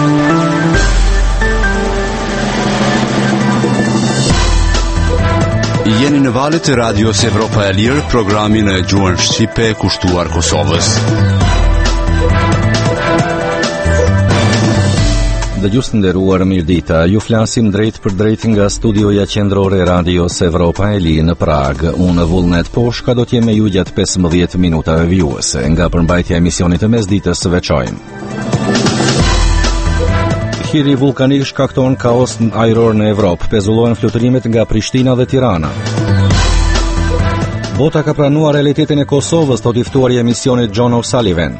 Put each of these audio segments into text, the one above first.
Jeni në valët e radios Evropa e Lirë, programin e gjuhën shqipe kushtuar Kosovës. Dëgjues të nderuar, mirëdita. Ju flasim drejt për drejt nga studioja qendrore e radios Evropa e Lirë në Prag. Unë Vullnet Poshka do t'jem me ju gjatë 15 minutave vjuese. Nga përmbajtja e emisionit të mesditës së veçojmë. Hiri vulkanik shkakton kaos ajror në Evropë. Pezullohen fluturime nga Prishtina dhe Tirana. Bota ka pranuar realitetin e Kosovës, thot i ftuari i emisionit John O'Sullivan.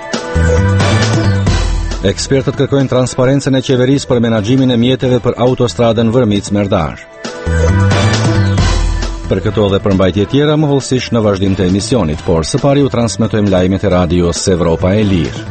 Ekspertët kërkojnë transparencën e qeverisë për menaxhimin e mjeteve për autostradën Vërmic-Merdar. Për këto dhe përmbajtje tjera mohollësisht në vazhdim të emisionit, por së pari u transmetojmë lajmet e radios Evropa e Lirë.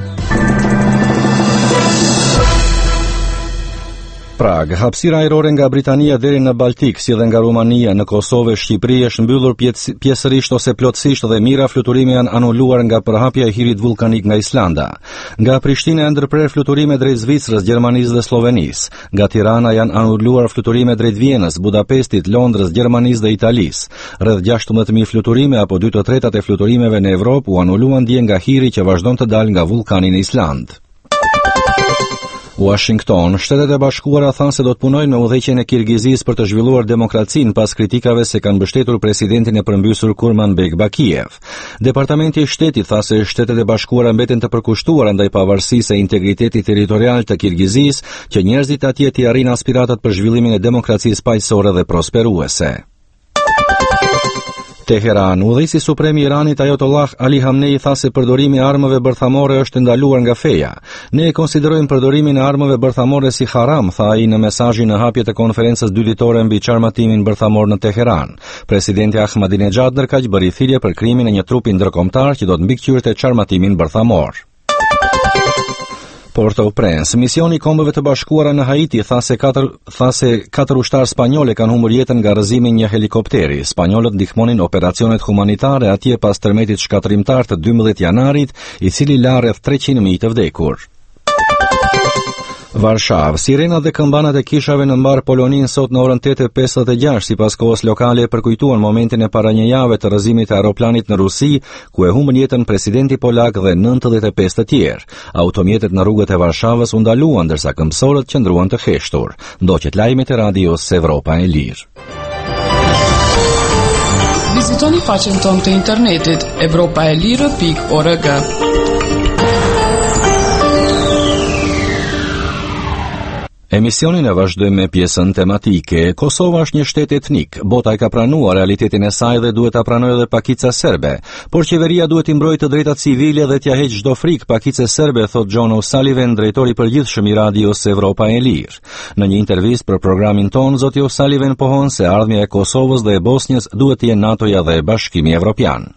Prag, hapësira ajrore nga Britania deri në Baltik, si dhe nga Rumania në Kosovë e Shqipëri është mbyllur pjesërisht ose plotësisht dhe mira fluturime janë anuluar nga përhapja e hirit vulkanik nga Islanda. Nga Prishtina janë ndërprer fluturime drejt Zvicrës, Gjermanisë dhe Slovenisë. Nga Tirana janë anuluar fluturime drejt Vienës, Budapestit, Londrës, Gjermanisë dhe Italisë. Rreth 16.000 fluturime apo 2/3 e fluturimeve në Evropë u anuluan dje nga hiri që vazhdon të dalë nga vulkani në Island. Washington, Shtetet e Bashkuara thanë se do të punojnë me udhëheqjen e Kirgizisë për të zhvilluar demokracinë pas kritikave se kanë mbështetur presidentin e përmbysur Kurmanbek Bakijev. Departamenti i Shtetit tha se Shtetet e Bashkuara mbeten të përkushtuara ndaj pavarësisë e integritetit territorial të Kirgizisë, që njerëzit atje t'i arrin aspiratat për zhvillimin e demokracisë paqësore dhe prosperuese. Teheran, udhëheqësi suprem i Iranit Ayatollah Ali Khamenei tha se përdorimi i armëve bërthamore është ndaluar nga feja. Ne e konsiderojmë përdorimin e armëve bërthamore si haram, tha ai në mesazhin në hapje të konferencës dyditore mbi qarmatimin bërthamor në Teheran. Presidenti Ahmadinejad ndërkaq bëri thirrje për krimin e një trupi ndërkombëtar që do të mbikëqyrte qarmatimin bërthamor. Port-au-Prince, misioni i Kombeve të Bashkuara në Haiti tha se katër ushtarë spanjolle kanë humbur jetën nga rrëzimi i një helikopteri. Spanjollët ndihmonin operacionet humanitare atje pas tërmetit shkatërrimtar të 12 janarit, i cili la rreth 300.000 të vdekur. Varshavë, sirenat dhe këmbanat e kishave në mbar Polonin sot në orën 8:56 sipas kohës lokale përkujtuan momentin e para një jave të rrëzimit të aeroplanit në Rusi, ku e humbën jetën presidenti polak dhe 95 të tjerë. Automjetet në rrugët e Varshavës u ndaluan ndërsa këmbësorët qëndruan të heshtur. Ndoqet lajmet e radios Evropa e Lirë. Vizitoni faqen tonë të internetit europaelire.org. Emisionin e vazhdojmë me pjesën tematike. Kosova është një shtet etnik. Bota e ka pranuar realitetin e saj dhe duhet ta pranojë edhe pakica serbe. Por qeveria duhet i mbrojë të drejtat civile dhe t'ia heqë çdo frikë pakicës serbe, thot John O'Sullivan, drejtori i përgjithshëm i radios Evropa e Lirë. Në një intervistë për programin ton, zoti O'Sullivan pohon se ardhmja e Kosovës dhe e Bosnjës duhet të jenë NATO-ja dhe Bashkimi Evropian.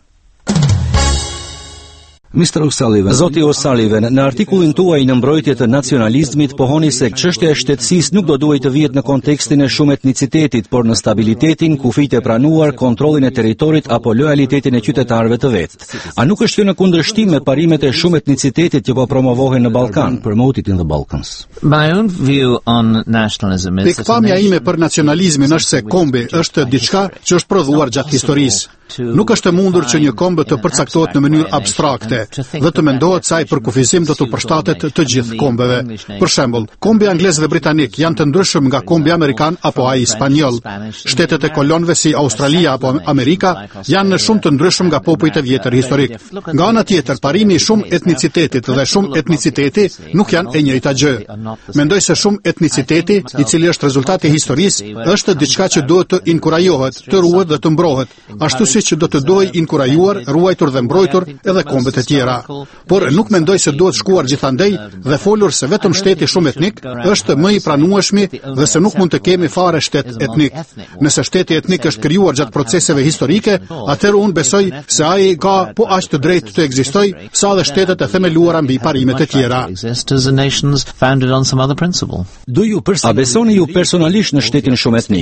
Mr. O'Sullivan, Zoti O'Sullivan, në artikullin tuaj në mbrojtje të nacionalizmit pohoni se çështja e shtetësisë nuk do duhet të vihet në kontekstin e shumë etnicitetit, por në stabilitetin, kufijtë e pranuar, kontrollin e territorit apo lojalitetin e qytetarëve të vet. A nuk është kjo në kundërshtim me parimet e shumë etnicitetit që po promovohen në Ballkan? Promoted in the Balkans. My own view on nationalism is Pikpamja ime për nacionalizmin është se kombi është diçka që është prodhuar gjatë historisë. Nuk është e mundur që një kombë të përcaktohet në mënyrë abstrakte dhe të mendohet se ai për kufizim do të përshtatet të gjithë kombeve. Për shembull, kombi anglez dhe britanik janë të ndryshëm nga kombi amerikan apo ai spanjoll. Shtetet e kolonëve si Australia apo Amerika janë shumë të ndryshëm nga popujt e vjetër historik. Nga ana tjetër, parimi i shumë etnicitetit dhe shumë etniciteti nuk janë e njëjta gjë. Mendoj se shumë etniciteti, i cili është rezultati i historisë, është diçka që duhet të inkurajohet, të ruhet dhe të mbrohet, ashtu që do të dojë inkurajuar, ruajtur dhe mbrojtur edhe kombet e tjera. Por nuk mendoj se duhet shkuar gjithandej dhe folur se vetëm shteti shumë etnik është më i pranueshmi dhe se nuk mund të kemi fare shtet etnik. Nëse shteti etnik është krijuar gjatë proceseve historike, atëherë unë besoj se ai ka po aq të drejtë të ekzistojë sa dhe shtetet e themeluara mbi parimet e tjera. A besoni ju personalisht në shtetin shumë etnik?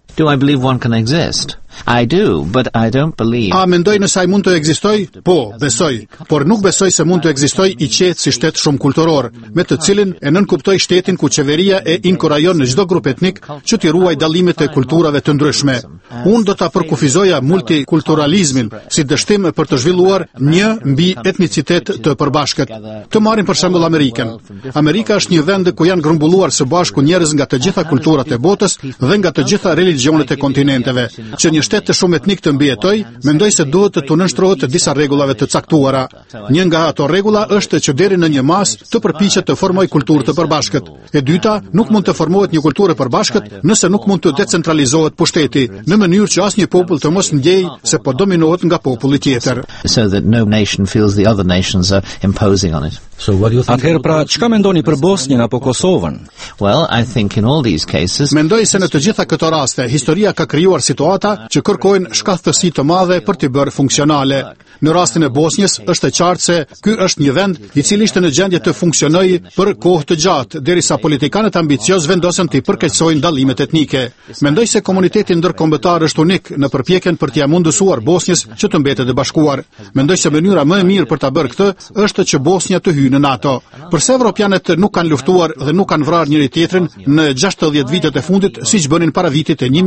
Do I believe one can exist? I do, but I don't believe... A mendoj nëse ai mund të ekzistoj? Po, besoj, por nuk besoj se mund të ekzistoj i qetë si shtet shumë kulturor, me të cilin e nënkuptoj shtetin ku qeveria e inkurajon në çdo grup etnik që t'i ruaj dallimet e kulturave të ndryshme. Unë do ta përkufizoja multikulturalizmin si dështim për të zhvilluar një mbi etnicitet të përbashkët. Të marrim për shembull Amerikën. Amerika është një vend ku janë grumbulluar së bashku njerëz nga të gjitha kulturat e botës dhe nga të gjitha religionet e kontinenteve. Që një shtet të shumë etnik të mbijetoj, mendoj se duhet të nënshtrohet të disa rregullave të caktuara. Një nga ato rregulla është që deri në një mas të përpiqet të formojë kulturë të përbashkët. E dyta, nuk mund të formohet një kulturë e përbashkët nëse nuk mund të decentralizohet pushteti, në mënyrë që asnjë popull të mos ndjejë se po dominohet nga populli tjetër. So that no nation feels the other nations are imposing on it. Atëherë pra, çka mendoni për Bosnjën apo Kosovën? Well, I think in all these cases... Mendoj se në të gjitha këto raste, historia ka krijuar situata që kërkojnë shkathësi të madhe për t'i bërë funksionale. Në rastin e Bosnjës është e qartë se ky është një vend i cili ishte në gjendje të funksionojë për kohë të gjatë, derisa politikanët ambiciozë vendosën të përkeqësojnë dallimet etnike. Mendoj se komuniteti ndërkombëtar është unik në përpjekjen për t'i mundësuar Bosnjës që të mbetet e bashkuar. Mendoj se mënyra më e mirë për ta bërë këtë është që Bosnja të hyjë në NATO. Përse evropianët nuk kanë luftuar dhe nuk kanë vrarë njëri tjetrin në 60 vitet e fundit siç bënin para vitit e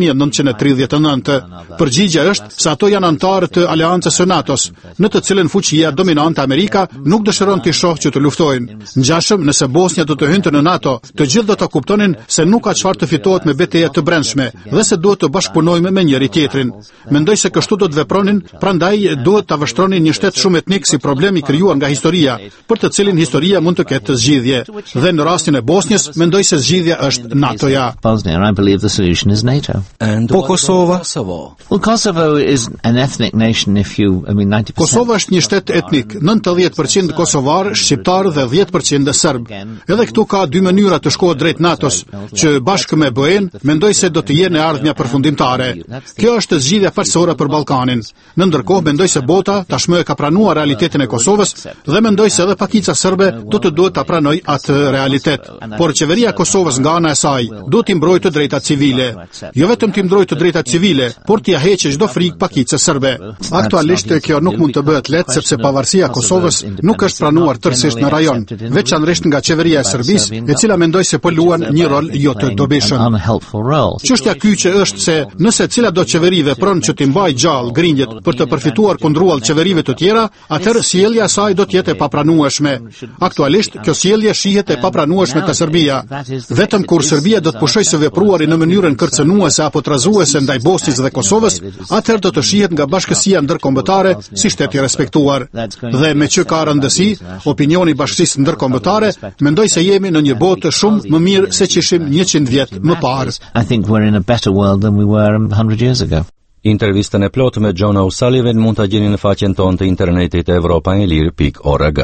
1939? Përgjigjja është se ato janë antarë të aleancës së NATO-s, në të cilën fuqia dominante Amerika nuk dëshiron të shohë që të luftojnë. Ngjashëm, nëse Bosnja do të hynte në NATO, të gjithë do të kuptonin se nuk ka çfarë të fitohet me betejë të brendshme dhe se duhet të bashkëpunojmë me njëri tjetrin. Mendoj se kështu do të vepronin, prandaj duhet ta vështronin një shtet shumë etnik si problemi krijuar nga historia, për të cilin historia mund të ketë zgjidhje. Dhe në rastin e Bosnjës, mendoj se zgjidhja është NATO-ja. Bosnia, I believe the solution is NATO. Po Kosova? Well, Kosovo is an ethnic nation if you, 90%. Kosova është një shtet etnik, 90% kosovar, shqiptar dhe 10% serb. Edhe këtu ka dy mënyra të shkohet drejt NATO-s, që bashkë me BE-n mendoj se do të jenë e ardhmja përfundimtare. Kjo është zgjidhja farsore për Ballkanin. Në ndërkohë mendoj se bota tashmë e ka pranuar realitetin e Kosovës dhe mendoj se edhe pakica serbe do të duhet ta pranojë atë realitet. Por qeveria e Kosovës nga ana e saj duhet t'i mbrojë të drejtat civile. Jo vetëm t'i mbrojë të drejtat civile, por t'i heqë çdo frikë pakicës serbe. Aktualisht kjo nuk mund të bëhet lehtë sepse pavarësia e Kosovës nuk është pranuar tërësisht në rajon, veçanërisht nga qeveria e Serbisë, e cila mendoj se po luan një rol jo të dobishëm. Çështja kyçe është se nëse ciladdo qeveri vepron që t'i mbajë gjallë grindjet për të përfituar kundruall qeverive të tjera, atëherë sjellja e saj do të jetë e papranueshme. Aktualisht kjo sjellje shihet e papranueshme te Serbia. Vetëm kur Serbia do të pushojë së vepruari në mënyrën kërcënuese apo trazuese ndaj Bosnjës dhe Kosovës, atëherë do të shihet nga bashkësia ndërkombëtare si shtet i respektuar. Dhe me që ka rëndësi, opinioni i bashkësisë ndërkombëtare, mendoj se jemi në një botë shumë më mirë se që ishim 100 vjet më parë. I think we're in a better world than we were 100 years ago. Intervistën e plotë me John O'Sullivan mund ta gjeni në faqen tonë të internetit europaelir.org.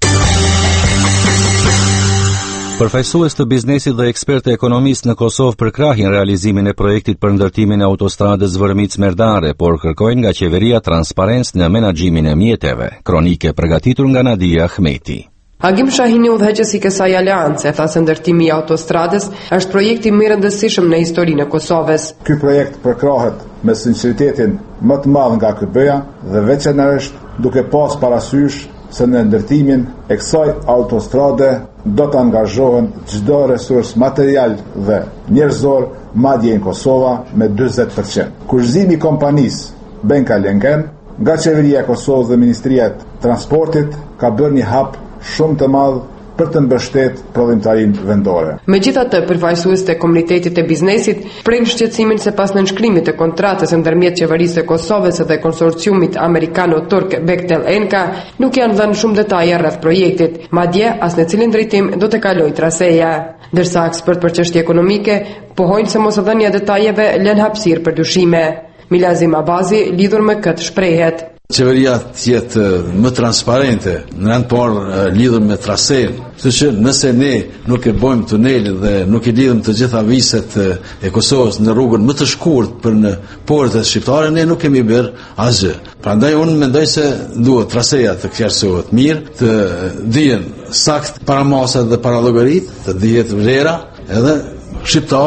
Përfaqësues të biznesit dhe ekspertë ekonomistë në Kosovë përkrahin realizimin e projektit për ndërtimin e autostradës Zvërmic-Merdare, por kërkojnë nga qeveria transparencë në menaxhimin e mjeteve. Kronike përgatitur nga Nadia Ahmeti. Agim Shahini, udhëheqësi i kësaj aleance, tha se ndërtimi i autostradës është projekti më i rëndësishëm në historinë e Kosovës. Ky projekt përkrahet me sinqeritetin më të madh nga KBE-ja dhe veçanërisht duke pas parasysh se në ndërtimin e kësaj autostrade do të angazhohen çdo resurs material dhe njerëzor, madje në Kosova me 40%. Kurzimi i kompanisë Benka Lengen nga qeveria e Kosovës dhe Ministria e Transportit ka bërë një hap shumë të madh për të mbështet prodhimtarinë vendore. Megjithatë, përfaqësuesit e komunitetit të biznesit prenë shqetësimin se pas nënshkrimit të kontratës ndërmjet qeverisë së Kosovës dhe konsorciumit amerikano-turk Bechtel Enka nuk janë dhënë shumë detaje rreth projektit, madje as në cilin drejtim do të kalojë traseja. Ndërsa ekspert për çështje ekonomike pohojnë se mosdhënia e detajeve lën hapësirë për dyshime. Milazim Abazi lidhur me këtë shprehet. Qeveria tjetë më transparente në anë parë lidhur me trasen, që nëse ne nuk e bojmë tunelin dhe nuk e lidhëm të gjitha viset e Kosovës në rrugën më të shkurt për në portet shqiptare, ne nuk kemi bërë asgjë. Prandaj unë mendoj se duhet traseja të qartësohet mirë, të dihen sakt paramasat dhe parallogarit, të dihet vlera, edhe shqiptarët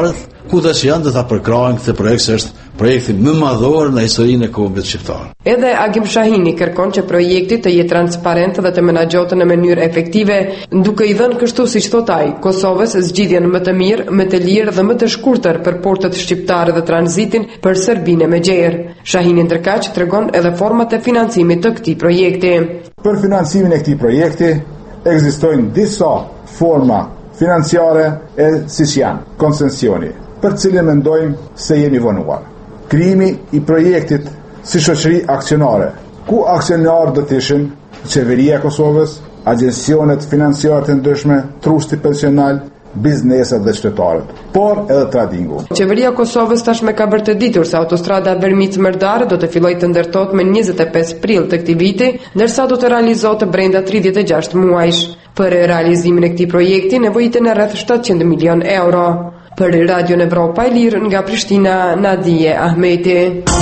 Kuda që janë do ta përkrajnë këtë projekt, se është projekti më madhor në historinë e kombit shqiptar. Edhe Agim Shahini kërkon që projekti të jetë transparent dhe të menaxhohet në mënyrë efektive, duke i dhënë kështu siç thot ai, Kosovës zgjidhjen më të mirë, më të lirë dhe më të shkurtër për portet shqiptare dhe tranzitin për Serbinë me gjerë. Shahini ndërkaq tregon edhe format e financimit të këtij projekti. Për financimin e këtij projekti ekzistojnë disa forma financiare e siç janë koncensioni, për cilin mendojmë se jemi vonuar. Krijimi i projektit si shoqëri aksionare, ku aksionarë do të ishin Qeveria e Kosovës, agjensionet financiare të ndryshme, trusti pensional, bizneset dhe qytetarët, por edhe tradingu. Qeveria e Kosovës tashmë ka bërë të ditur se autostrada Vermic-Merdare do të fillojë të ndërtohet më 25 prill të këtij viti, ndërsa do të realizohet brenda 36 muajsh. Për realizimin e këtij projekti nevojiten rreth 700 milion euro. Për Radio Evropa e Lirë nga Prishtina, Nadije Ahmeti.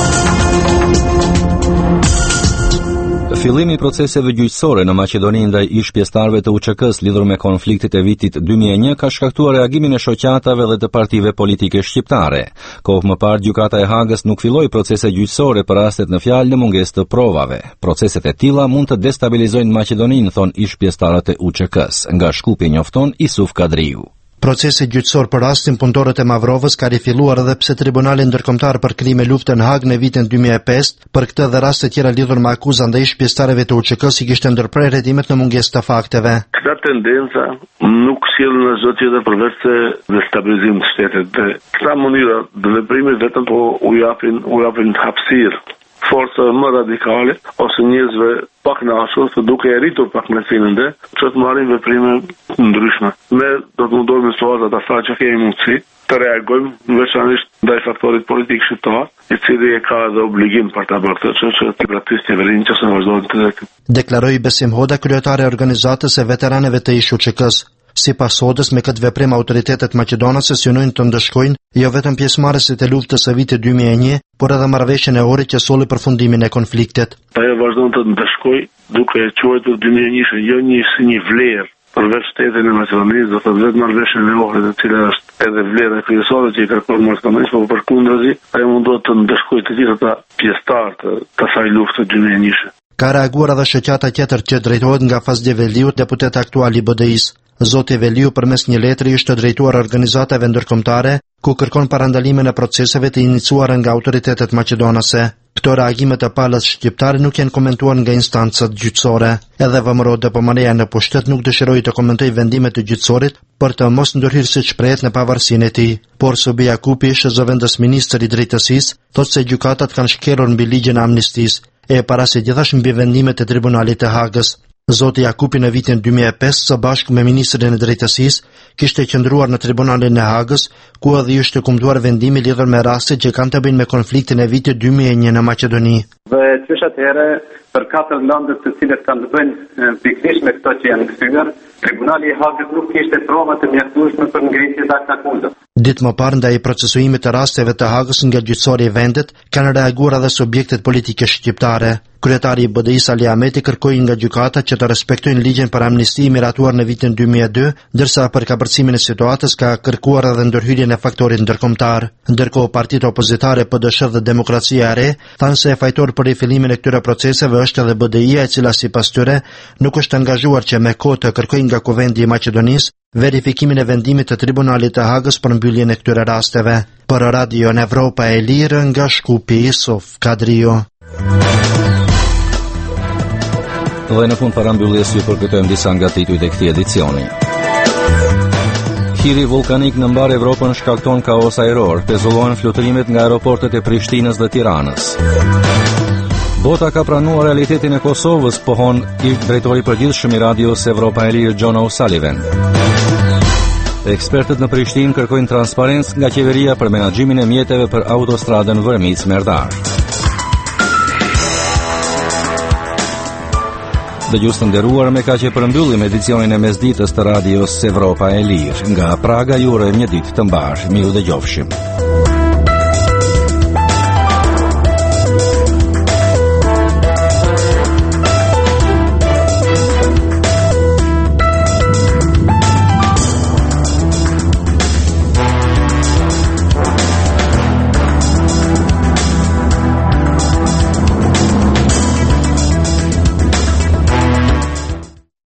Fillimi i proceseve gjyqësore në Maqedoni ndaj ish pjesëtarëve të UÇK-s lidhur me konfliktet e vitit 2001 ka shkaktuar reagimin e shoqatave dhe të partive politike shqiptare. Kohë më parë gjykata e Hagës nuk filloi procese gjyqësore për rastet në fjalë në mungesë të provave. Proceset e tilla mund të destabilizojnë Maqedoninë, thon ish pjesëtarët e UÇK-s. Nga Shkupi njofton Isuf Kadriu. Procesi gjyqësor për rastin punëtorët e Mavrovës ka rifilluar edhe pse Tribunali Ndërkombëtar për Krime Lufte në Hag në vitin 2005, për këtë dhe raste tjera lidhur me akuza ndaj pjesëtarëve të UÇK-s i kishte ndërprerë hetimet në mungesë të fakteve. Këta tendenca nuk sjellin në çdo tjetër përveç se destabilizim të shtetit. Këta mënyra të veprimit vetëm u japin hapësirë forca më radikale ose njerëzve pak nashur, se duke e rritur pak mërësinë që të marrin veprime ndryshme. Ne do të mundohemi në situata asaj që kemi mundësi të reagojmë veçanërisht ndaj faktorit politik shqiptar, i cili e ka edhe obligim për ta bërë këtë që të gratis qeverinë që se vazhdojnë të drejtim. Deklaroi Besim Hoda, kryetare e organizatës e veteranëve të ish UÇK-s. Sipas Hodës, me këtë veprim autoritetet maqedonase synojnë të ndëshkojnë jo vetëm pjesëmarrësit e luftës së vitit 2001, por edhe marrëveshjen e orit që solli përfundimin e konfliktit. Ajo vazhdon të ndëshkojë duke e quajtur 2001 jo një vlerë përveç shtetin e Maqedonisë, do të vetë marrëveshjen e orit, e cila është edhe vlera kryesore që i kërkon Maqedonisë, por përkundrazi ajo mundohet të ndëshkojë të gjithë ata pjesëtarë të asaj lufte 2001. Ka reaguar edhe shoqata tjetër që drejtohet nga Fazli Veliu, deputet aktual i BDI-s. Zoti Veliu përmes një letri ishte drejtuar organizatave ndërkombëtare ku kërkon parandalimin e proceseve të iniciuara nga autoritetet maqedonase. Këto reagime të palës shqiptare nuk janë komentuar nga instancat gjyqësore. Edhe VMRO DPMR-ja në pushtet nuk dëshiroi të komentojë vendimet e gjyqësorit për të mos ndërhyrë siç prehet në pavarësinë e tij. Por Subi Jakupi, zëvendës ministër i drejtësisë, thotë se gjykatat kanë shkelur mbi ligjin e amnistisë e paraqit gjithashtu mbi vendimet e Tribunalit të Hagës. Zoti Jakupi në vitin 2005 së bashku me ministrin e drejtësisë kishte qëndruar në Tribunalin e Hagës, ku edhe ishte kumtuar vendimi lidhur me rastet që kanë të bëjnë me konfliktin e vitit 2001 në Maqedoni. Dhe qysh atëherë për 4 landet të cilat kanë të bëjnë pikërisht me këto që janë kthyer, Tribunali i Hagës nuk kishte prova të mjaftueshme për ngritje të akuzave. Ditë më parë ndaj procesuimit të rasteve të Hagës nga gjyqësori i vendit, kanë reaguar edhe subjektet politike shqiptare. Kryetari i BDI-s Ali Ahmeti kërkoi nga gjykata që të respektojnë ligjin për amnisti miratuar në vitin 2002, ndërsa për kapërcimin e situatës ka kërkuar edhe ndërhyrjen e faktorit ndërkombëtar. Ndërkohë partitë opozitare PDSH dhe Demokracia e Re thanë se fajtor për rifillimin e këtyre proceseve është edhe BDI-ja, e cila sipas tyre nuk është angazhuar që me kohë të kërkojë nga Kuvendi i Maqedonisë verifikimin e vendimit të Tribunalit të Hagës për mbylljen e këtyre rasteve. Për Radio Evropa e Lirë nga Shkupi, Isuf Kadriu. Dhe në fund parambylljes ju përkujtojmë disa nga titujt e këtij edicioni. Hiri vulkanik në mbar Evropën shkakton kaos ajror, pezullohen fluterimet nga aeroportet e Prishtinës dhe Tiranës. Bota ka pranuar realitetin e Kosovës, pohon drejtori i përgjithshëm i Radios Evropa e Lirë John O'Sullivan. Ekspertët në Prishtinë kërkojnë transparencë nga qeveria për menaxhimin e mjeteve për autostradën Vermic-Merdare. Dëgjues të nderuar, me kaq e përmbyllim edicionin e mesditës të Radios Evropa e Lirë. Nga Praga ju urojmë një ditë të mbar. Miru dëgjofshim.